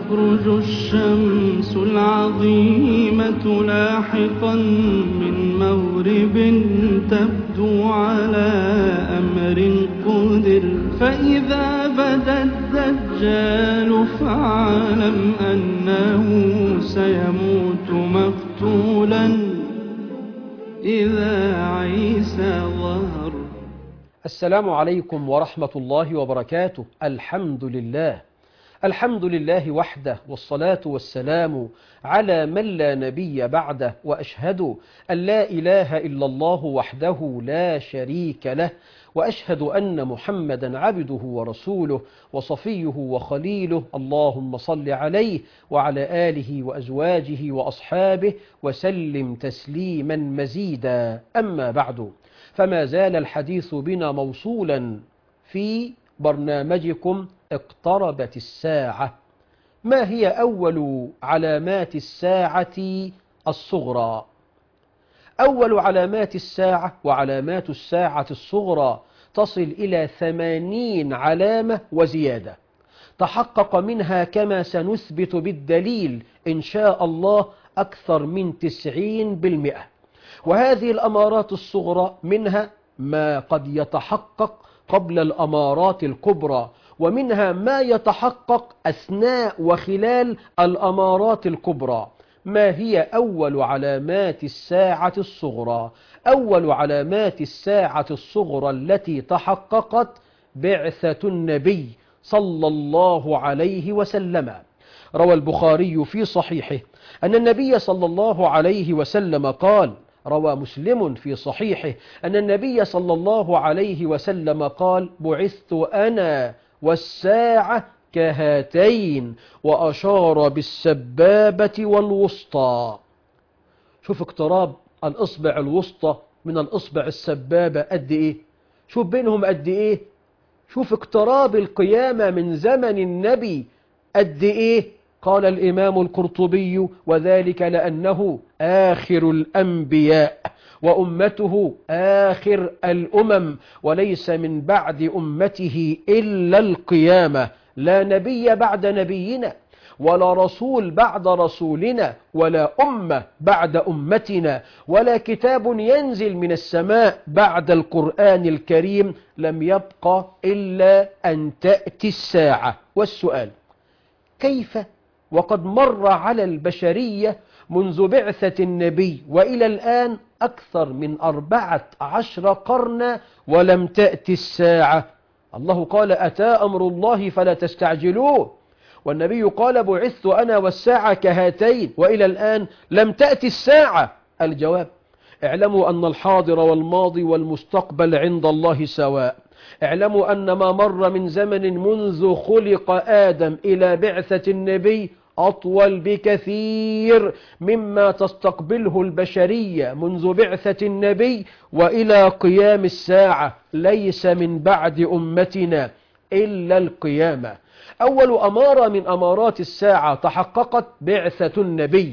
تخرج الشمس العظيمة لاحقا من مغرب تبدو على أمر قدر، فإذا بدا الدجال فاعلم أنه سيموت مقتولا إذا عيسى ظهر. السلام عليكم ورحمة الله وبركاته. الحمد لله وحده، والصلاة والسلام على من لا نبي بعده، وأشهد أن لا إله إلا الله وحده لا شريك له، وأشهد أن محمدا عبده ورسوله وصفيه وخليله. اللهم صل عليه وعلى آله وأزواجه وأصحابه وسلم تسليما مزيدا. أما بعد، فما زال الحديث بنا موصولا في برنامجكم اقتربت الساعة. ما هي أول علامات الساعة الصغرى؟ أول علامات الساعة وعلامات الساعة الصغرى تصل إلى 80 علامة وزيادة، تحقق منها كما سنثبت بالدليل إن شاء الله أكثر من 90%. وهذه الأمارات الصغرى منها ما قد يتحقق قبل الأمارات الكبرى، ومنها ما يتحقق أثناء وخلال الأمارات الكبرى. ما هي أول علامات الساعة الصغرى؟ أول علامات الساعة الصغرى التي تحققت بعثة النبي صلى الله عليه وسلم. روى البخاري في صحيحه أن النبي صلى الله عليه وسلم قال، روى مسلم في صحيحه أن النبي صلى الله عليه وسلم قال: بعثت أنا والساعة كهاتين، وأشار بالسبابة والوسطى. شوف اقتراب الإصبع الوسطى من الإصبع السبابة قد إيه، شوف بينهم قد إيه، شوف اقتراب القيامة من زمن النبي قد إيه. قال الإمام القرطبي: وذلك لأنه آخر الأنبياء وأمته آخر الأمم، وليس من بعد أمته إلا القيامة. لا نبي بعد نبينا، ولا رسول بعد رسولنا، ولا أمة بعد أمتنا، ولا كتاب ينزل من السماء بعد القرآن الكريم. لم يبق إلا أن تأتي الساعة. والسؤال: كيف وقد مر على البشرية منذ بعثة النبي وإلى الآن أكثر من 14 قرنا ولم تأتي الساعة؟ الله قال: أتى أمر الله فلا تستعجلوه، والنبي قال: بعثت أنا والساعة كهاتين، وإلى الآن لم تأتي الساعة. الجواب: اعلموا أن الحاضر والماضي والمستقبل عند الله سواء. اعلموا أن ما مر من زمن منذ خلق آدم إلى بعثة النبي أطول بكثير مما تستقبله البشرية منذ بعثة النبي وإلى قيام الساعة. ليس من بعد أمتنا إلا القيامة. أول أمارة من أمارات الساعة تحققت بعثة النبي.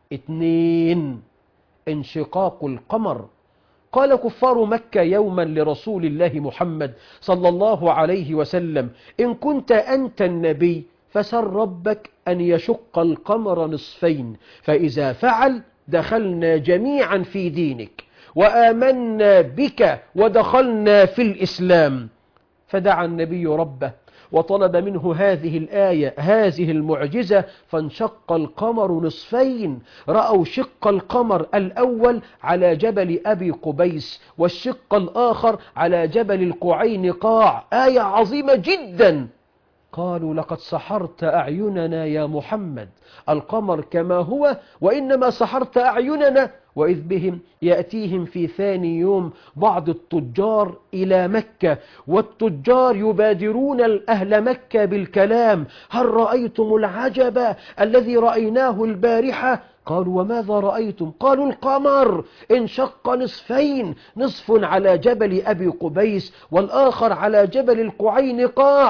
2. انشقاق القمر. قال كفار مكة يوما لرسول الله محمد صلى الله عليه وسلم: إن كنت أنت النبي فسل ربك أن يشق القمر نصفين، فإذا فعل دخلنا جميعا في دينك وآمنا بك ودخلنا في الإسلام. فدعا النبي ربه وطلب منه هذه الآية، هذه المعجزة، فانشق القمر نصفين. رأوا شق القمر الأول على جبل أبي قبيس، والشق الآخر على جبل القعينقاع. آية عظيمة جدا. قالوا: لقد سحرت أعيننا يا محمد، القمر كما هو، وإنما سحرت أعيننا. وإذ بهم يأتيهم في ثاني يوم بعض التجار إلى مكة، والتجار يبادرون أهل مكة بالكلام: هل رأيتم العجب الذي رأيناه البارحة؟ قالوا: وماذا رأيتم؟ قالوا: القمر انشق نصفين، نصف على جبل أبي قبيس والآخر على جبل القعينقاع.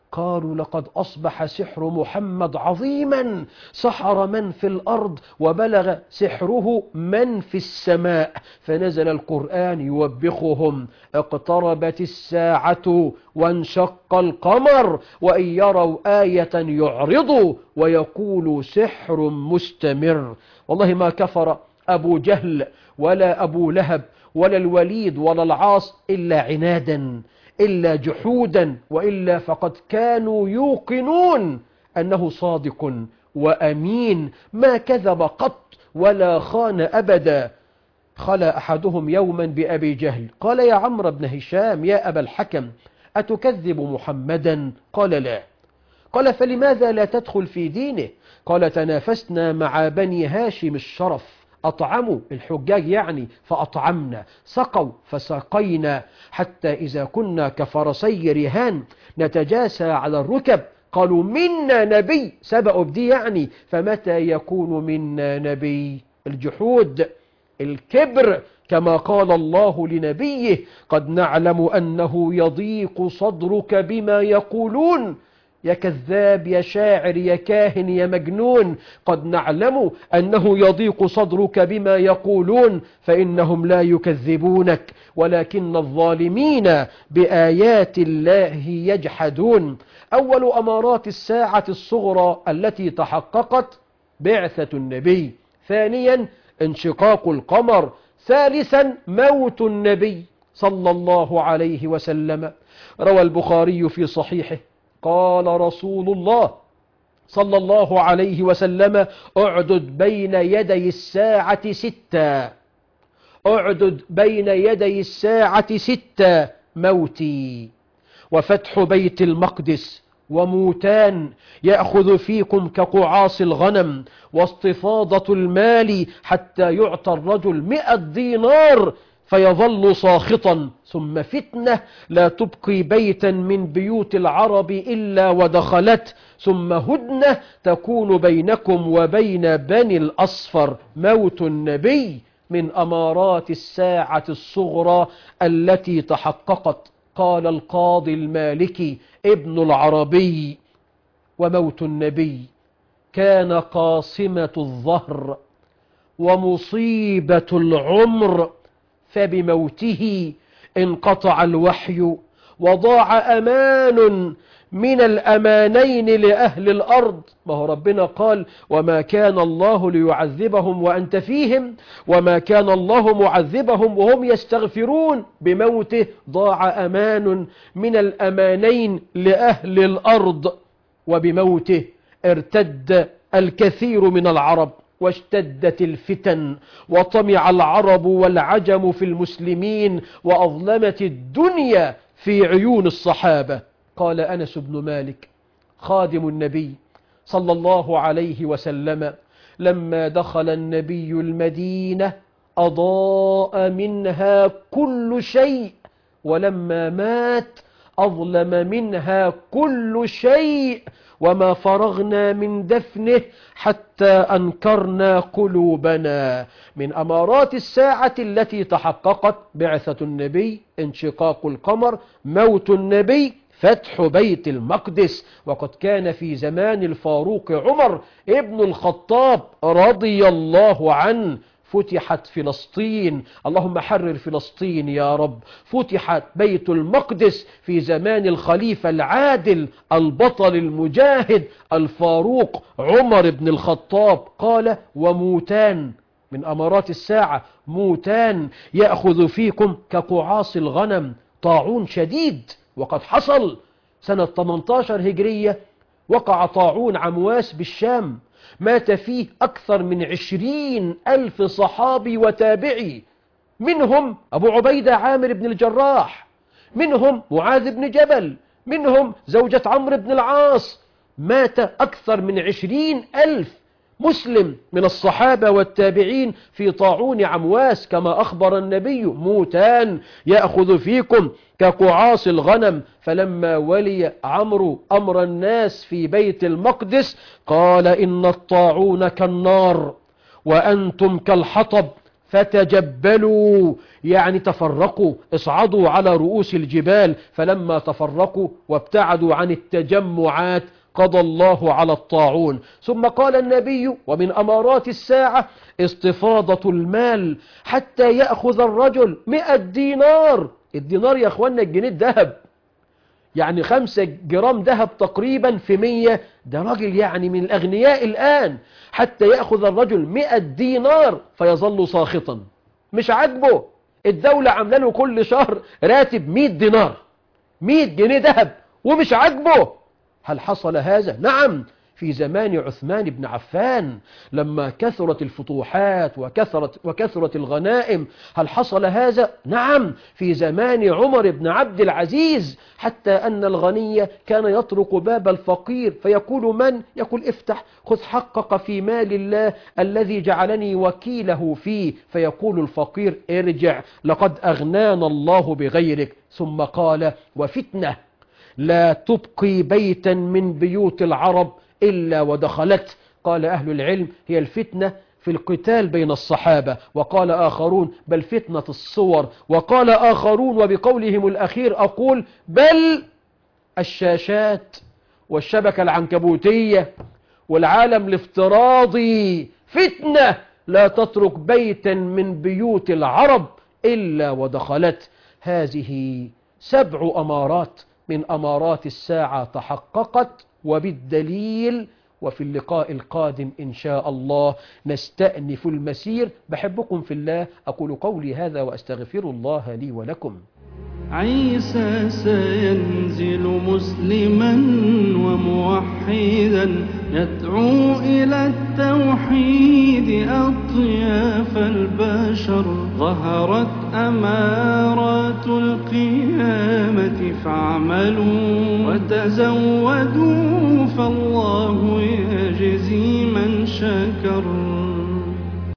قالوا لقد أصبح سحر محمد عظيما، سحر من في الأرض وبلغ سحره من في السماء. فنزل القرآن يوبخهم: اقتربت الساعة وانشق القمر وإن يروا آية يعرضوا ويقولوا سحر مستمر. والله ما كفر أبو جهل ولا أبو لهب ولا الوليد ولا العاص إلا عنادا، إلا جحودا، وإلا فقد كانوا يوقنون أنه صادق وأمين، ما كذب قط ولا خان أبدا. خلا أحدهم يوما بأبي جهل قال: يا عمرو بن هشام يا أبا الحكم، أتكذب محمدا؟ قال: لا. قال: فلماذا لا تدخل في دينه؟ قال: تنافسنا مع بني هاشم الشرف، أطعموا الحجاج يعني فأطعمنا، سقوا فسقينا، حتى إذا كنا كفرسي رهان نتجاسى على الركب قالوا منا نبي، سبقوا بدي يعني، فمتى يكون منا نبي؟ الجحود، الكبر، كما قال الله لنبيه: قد نعلم أنه يضيق صدرك بما يقولون. يا كذاب يا شاعر يا كاهن يا مجنون، قد نعلم أنه يضيق صدرك بما يقولون، فإنهم لا يكذبونك ولكن الظالمين بآيات الله يجحدون. أول أمارات الساعة الصغرى التي تحققت: بعثة النبي. ثانيا انشقاق القمر. ثالثا موت النبي صلى الله عليه وسلم. روى البخاري في صحيحه قال رسول الله صلى الله عليه وسلم: اعدد بين يدي الساعة 6، اعدد بين يدي الساعة 6: موتي وفتح بيت المقدس وموتان يأخذ فيكم كقعاص الغنم واستفاضة المال حتى يعطى الرجل 100 دينار فيظل ساخطا، ثم فتنة لا تبقي بيتا من بيوت العرب إلا ودخلت، ثم هدنة تكون بينكم وبين بني الأصفر. موت النبي من أمارات الساعة الصغرى التي تحققت. قال القاضي المالكي ابن العربي: وموت النبي كان قاصمة الظهر ومصيبة العمر، فبموته انقطع الوحي وضاع أمان من الأمانين لأهل الأرض. ما هو ربنا قال: وما كان الله ليعذبهم وأنت فيهم وما كان الله معذبهم وهم يستغفرون. بموته ضاع أمان من الأمانين لأهل الأرض، وبموته ارتد الكثير من العرب واشتدت الفتن وطمع العرب والعجم في المسلمين وأظلمت الدنيا في عيون الصحابة. قال أنس بن مالك خادم النبي صلى الله عليه وسلم: لما دخل النبي المدينة أضاء منها كل شيء، ولما مات أظلم منها كل شيء، وما فرغنا من دفنه حتى أنكرنا قلوبنا. من أمارات الساعة التي تحققت: بعثة النبي، انشقاق القمر، موت النبي، فتح بيت المقدس. وقد كان في زمان الفاروق عمر ابن الخطاب رضي الله عنه فتحت فلسطين، اللهم حرر فلسطين يا رب. فتحت بيت المقدس في زمان الخليفة العادل البطل المجاهد الفاروق عمر بن الخطاب. قال: وموتان من أمارات الساعة: موتان يأخذ فيكم كقعاص الغنم. طاعون شديد، وقد حصل سنة 18 هجرية، وقع طاعون عمواس بالشام، مات فيه أكثر من 20,000 صحابي وتابعي، منهم أبو عبيدة عامر بن الجراح، منهم معاذ بن جبل، منهم زوجة عمرو بن العاص. مات أكثر من 20,000 مسلم من الصحابة والتابعين في طاعون عمواس كما أخبر النبي: موتان يأخذ فيكم كقعاص الغنم. فلما ولي عمرو أمر الناس في بيت المقدس قال: إن الطاعون كالنار وأنتم كالحطب، فتجبلوا يعني تفرقوا، اصعدوا على رؤوس الجبال، فلما تفرقوا وابتعدوا عن التجمعات قضى الله على الطاعون. ثم قال النبي: ومن أمارات الساعة استفاضة المال حتى يأخذ الرجل 100 دينار. الدينار يا أخوانا الجنيه الذهب، يعني 5 جرام ذهب تقريبا في 100، ده راجل يعني من الأغنياء الآن. حتى يأخذ الرجل 100 دينار فيظل ساخطا، مش عاجبه. الدولة عامله له كل شهر راتب 100 دينار، 100 جنيه ذهب، ومش عاجبه. هل حصل هذا؟ نعم، في زمان عثمان بن عفان لما كثرت الفتوحات وكثرت الغنائم. هل حصل هذا؟ نعم، في زمان عمر بن عبد العزيز، حتى أن الغني كان يطرق باب الفقير فيقول: من؟ يقول: افتح، خذ حقك في مال الله الذي جعلني وكيله فيه. فيقول الفقير: ارجع، لقد أغنانا الله بغيرك. ثم قال: وفتنة لا تبقي بيتا من بيوت العرب إلا ودخلت. قال أهل العلم: هي الفتنة في القتال بين الصحابة، وقال آخرون: بل فتنة الصور، وقال آخرون وبقولهم الأخير أقول: بل الشاشات والشبكة العنكبوتية والعالم الافتراضي فتنة لا تترك بيتا من بيوت العرب إلا ودخلت. هذه 7 أمارات من أمارات الساعة تحققت وبالدليل. وفي اللقاء القادم إن شاء الله نستأنف المسير. بحبكم في الله، أقول قولي هذا وأستغفر الله لي ولكم. عيسى سينزل مسلما وموحدا يدعو إلى التوحيد أطياف البشر. ظهرت أمارات القيامة فاعملوا وتزودوا فالله يجزي من شكر.